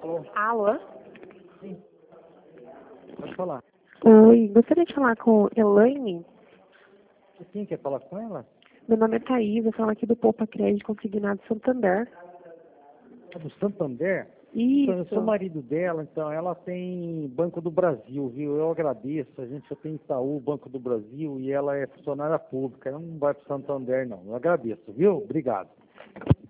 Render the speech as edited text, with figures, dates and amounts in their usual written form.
Alô? Pode falar. Oi, gostaria de falar com Elaine. Quem quer falar com ela? Meu nome é Thaís, eu falo aqui do Poupa Crédito Consignado Santander. É do Santander? Então, eu Isso. sou marido dela, então ela tem Banco do Brasil, viu? Eu agradeço, a gente já tem Itaú, Banco do Brasil, e ela é funcionária pública, ela não vai para o Santander, não. Eu agradeço, viu? Obrigado.